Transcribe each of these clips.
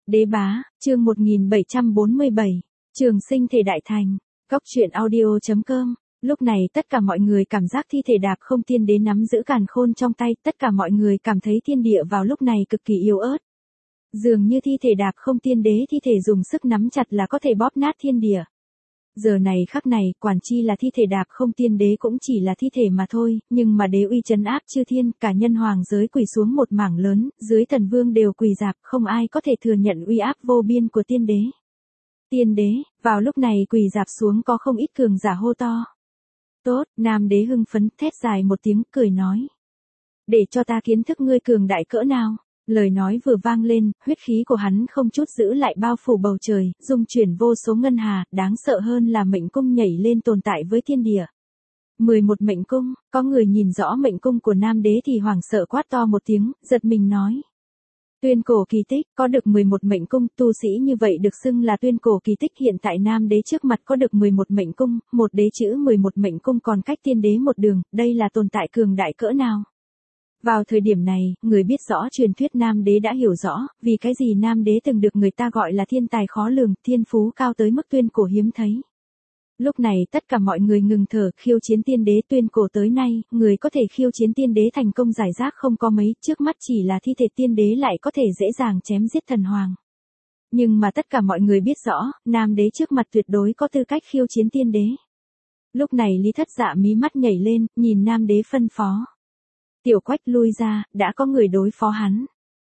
Đế bá, chương 1747, trường sinh thể đại thành, góc truyện audio.com. Lúc này tất cả mọi người cảm giác thi thể đạp không tiên đế nắm giữ càn khôn trong tay, tất cả mọi người cảm thấy thiên địa vào lúc này cực kỳ yếu ớt. Dường như thi thể đạp không tiên đế thi thể dùng sức nắm chặt là có thể bóp nát thiên địa. Giờ này khắc này, quản chi là thi thể đạp không tiên đế cũng chỉ là thi thể mà thôi, nhưng mà đế uy trấn áp chư thiên, cả nhân hoàng giới quỳ xuống một mảng lớn, dưới thần vương đều quỳ rạp, không ai có thể thừa nhận uy áp vô biên của tiên đế. Tiên đế, vào lúc này quỳ rạp xuống có không ít cường giả hô to. Tốt, nam đế hưng phấn, thét dài một tiếng, cười nói. Để cho ta kiến thức ngươi cường đại cỡ nào. Lời nói vừa vang lên, huyết khí của hắn không chút giữ lại bao phủ bầu trời, dung chuyển vô số ngân hà, đáng sợ hơn là mệnh cung nhảy lên tồn tại với thiên địa. 11 mệnh cung, có người nhìn rõ mệnh cung của nam đế thì hoảng sợ quát to một tiếng, giật mình nói. Tuyên cổ kỳ tích, có được 11 mệnh cung, tu sĩ như vậy được xưng là tuyên cổ kỳ tích. Hiện tại nam đế trước mặt có được 11 mệnh cung, một đế chữ 11 mệnh cung còn cách tiên đế một đường, đây là tồn tại cường đại cỡ nào. Vào thời điểm này, người biết rõ truyền thuyết nam đế đã hiểu rõ, vì cái gì nam đế từng được người ta gọi là thiên tài khó lường, thiên phú cao tới mức tuyên cổ hiếm thấy. Lúc này tất cả mọi người ngừng thở, khiêu chiến tiên đế tuyên cổ tới nay, người có thể khiêu chiến tiên đế thành công giải rác không có mấy, trước mắt chỉ là thi thể tiên đế lại có thể dễ dàng chém giết thần hoàng. Nhưng mà tất cả mọi người biết rõ, nam đế trước mặt tuyệt đối có tư cách khiêu chiến tiên đế. Lúc này Lý Thất Dạ mí mắt nhảy lên, nhìn nam đế phân phó. Tiểu Quách lui ra, đã có người đối phó hắn.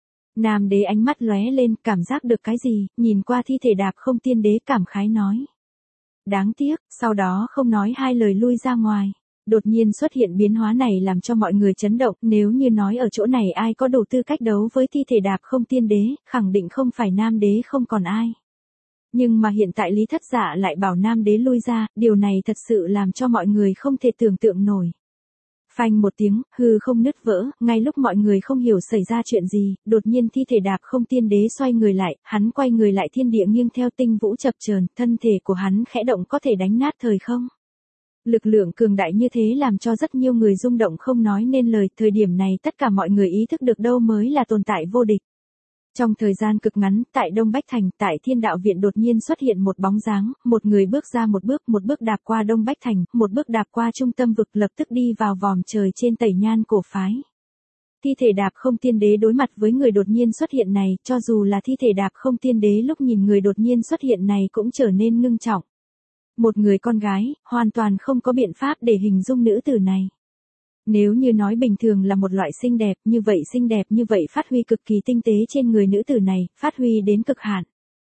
Nam đế ánh mắt lóe lên, cảm giác được cái gì, nhìn qua thi thể đạp không tiên đế cảm khái nói. Đáng tiếc, sau đó không nói hai lời lui ra ngoài. Đột nhiên xuất hiện biến hóa này làm cho mọi người chấn động, nếu như nói ở chỗ này ai có đủ tư cách đấu với thi thể đạp không tiên đế, khẳng định không phải nam đế không còn ai. Nhưng mà hiện tại Lý Thất Dạ lại bảo nam đế lui ra, điều này thật sự làm cho mọi người không thể tưởng tượng nổi. Phanh một tiếng, hư không nứt vỡ, ngay lúc mọi người không hiểu xảy ra chuyện gì, đột nhiên thi thể đạp không tiên đế xoay người lại, hắn quay người lại thiên địa nghiêng theo tinh vũ chập chờn, thân thể của hắn khẽ động có thể đánh nát thời không. Lực lượng cường đại như thế làm cho rất nhiều người rung động không nói nên lời, thời điểm này tất cả mọi người ý thức được đâu mới là tồn tại vô địch. Trong thời gian cực ngắn, tại Đông Bách Thành, tại Thiên Đạo Viện đột nhiên xuất hiện một bóng dáng, một người bước ra một bước đạp qua Đông Bách Thành, một bước đạp qua trung tâm vực lập tức đi vào vòm trời trên Tẩy Nhan cổ phái. Thi thể đạp không tiên đế đối mặt với người đột nhiên xuất hiện này, cho dù là thi thể đạp không tiên đế lúc nhìn người đột nhiên xuất hiện này cũng trở nên ngưng trọng. Một người con gái, hoàn toàn không có biện pháp để hình dung nữ tử này. Nếu như nói bình thường là một loại xinh đẹp như vậy phát huy cực kỳ tinh tế trên người nữ tử này, phát huy đến cực hạn.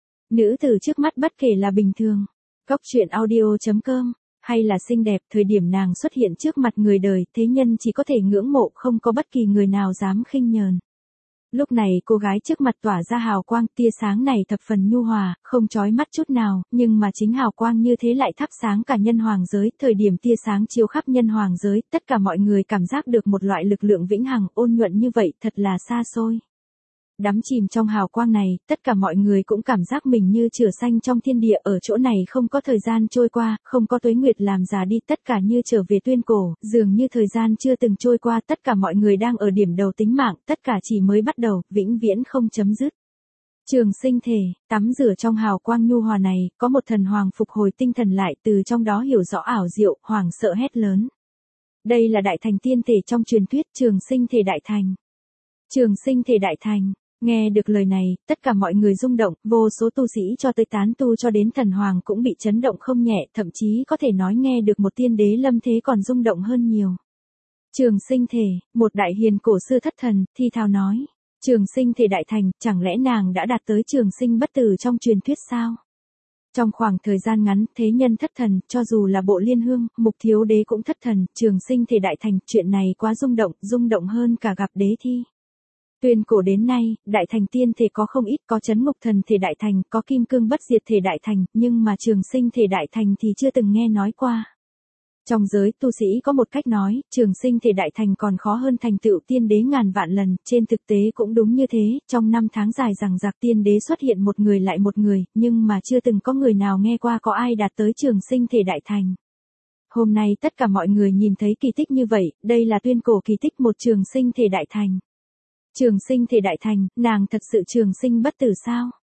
Nữ tử trước mắt bất kể là bình thường, góc truyện audio.com, hay là xinh đẹp, thời điểm nàng xuất hiện trước mặt người đời, thế nhân chỉ có thể ngưỡng mộ, không có bất kỳ người nào dám khinh nhờn. Lúc này cô gái trước mặt tỏa ra hào quang, tia sáng này thập phần nhu hòa, không chói mắt chút nào, nhưng mà chính hào quang như thế lại thắp sáng cả nhân hoàng giới, thời điểm tia sáng chiếu khắp nhân hoàng giới, tất cả mọi người cảm giác được một loại lực lượng vĩnh hằng, ôn nhuận như vậy, thật là xa xôi. Đắm chìm trong hào quang này, tất cả mọi người cũng cảm giác mình như chửa xanh trong thiên địa, ở chỗ này không có thời gian trôi qua, không có tuế nguyệt làm già đi, tất cả như trở về tuyên cổ, dường như thời gian chưa từng trôi qua, tất cả mọi người đang ở điểm đầu tính mạng, tất cả chỉ mới bắt đầu, vĩnh viễn không chấm dứt. Trường sinh thể, tắm rửa trong hào quang nhu hòa này, có một thần hoàng phục hồi tinh thần lại, từ trong đó hiểu rõ ảo diệu, hoảng sợ hét lớn. Đây là đại thành tiên thể trong truyền thuyết, trường sinh thể đại thành. Trường sinh thể đại thành. Nghe được lời này, tất cả mọi người rung động, vô số tu sĩ cho tới tán tu cho đến thần hoàng cũng bị chấn động không nhẹ, thậm chí có thể nói nghe được một tiên đế lâm thế còn rung động hơn nhiều. Trường sinh thể, một đại hiền cổ sư thất thần, thi thào nói, trường sinh thể đại thành, chẳng lẽ nàng đã đạt tới trường sinh bất tử trong truyền thuyết sao? Trong khoảng thời gian ngắn, thế nhân thất thần, cho dù là Bộ Liên Hương, Mục Thiếu Đế cũng thất thần, trường sinh thể đại thành, chuyện này quá rung động hơn cả gặp đế thi. Tuyên cổ đến nay, đại thành tiên thể có không ít, có chấn ngục thần thể đại thành, có kim cương bất diệt thể đại thành, nhưng mà trường sinh thể đại thành thì chưa từng nghe nói qua. Trong giới tu sĩ có một cách nói, trường sinh thể đại thành còn khó hơn thành tựu tiên đế ngàn vạn lần, trên thực tế cũng đúng như thế, trong 5 tháng dài rằng rạc tiên đế xuất hiện một người lại một người, nhưng mà chưa từng có người nào nghe qua có ai đạt tới trường sinh thể đại thành. Hôm nay tất cả mọi người nhìn thấy kỳ tích như vậy, đây là tuyên cổ kỳ tích một trường sinh thể đại thành. Trường sinh thể đại thành, nàng thật sự trường sinh bất tử sao?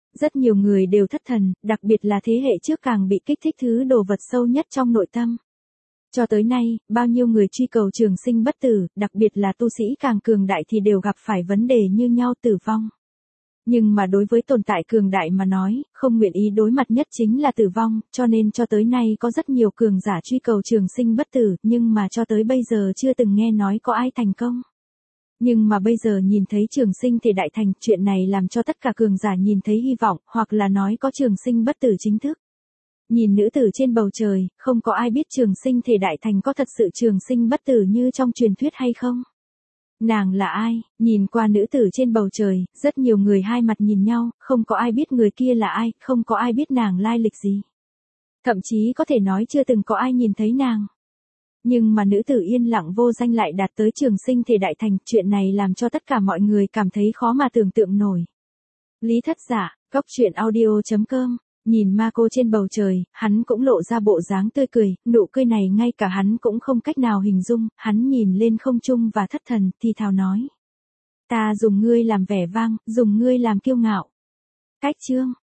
Rất nhiều người đều thất thần, đặc biệt là thế hệ trước càng bị kích thích thứ đồ vật sâu nhất trong nội tâm. Cho tới nay, bao nhiêu người truy cầu trường sinh bất tử, đặc biệt là tu sĩ càng cường đại thì đều gặp phải vấn đề như nhau, tử vong. Nhưng mà đối với tồn tại cường đại mà nói, không nguyện ý đối mặt nhất chính là tử vong, cho nên cho tới nay có rất nhiều cường giả truy cầu trường sinh bất tử, nhưng mà cho tới bây giờ chưa từng nghe nói có ai thành công. Nhưng mà bây giờ nhìn thấy trường sinh thể đại thành, chuyện này làm cho tất cả cường giả nhìn thấy hy vọng, hoặc là nói có trường sinh bất tử chính thức. Nhìn nữ tử trên bầu trời, không có ai biết trường sinh thể đại thành có thật sự trường sinh bất tử như trong truyền thuyết hay không. Nàng là ai? Nhìn qua nữ tử trên bầu trời, rất nhiều người hai mặt nhìn nhau, không có ai biết người kia là ai, không có ai biết nàng lai lịch gì. Thậm chí có thể nói chưa từng có ai nhìn thấy nàng. Nhưng mà nữ tử yên lặng vô danh lại đạt tới trường sinh thể đại thành, chuyện này làm cho tất cả mọi người cảm thấy khó mà tưởng tượng nổi. Lý Thất Giả, goctruyện.audio.com. Nhìn ma cô trên bầu trời, hắn cũng lộ ra bộ dáng tươi cười, nụ cười này ngay cả hắn cũng không cách nào hình dung, hắn nhìn lên không trung và thất thần, thì thào nói. Ta dùng ngươi làm vẻ vang, dùng ngươi làm kiêu ngạo. Cách chương.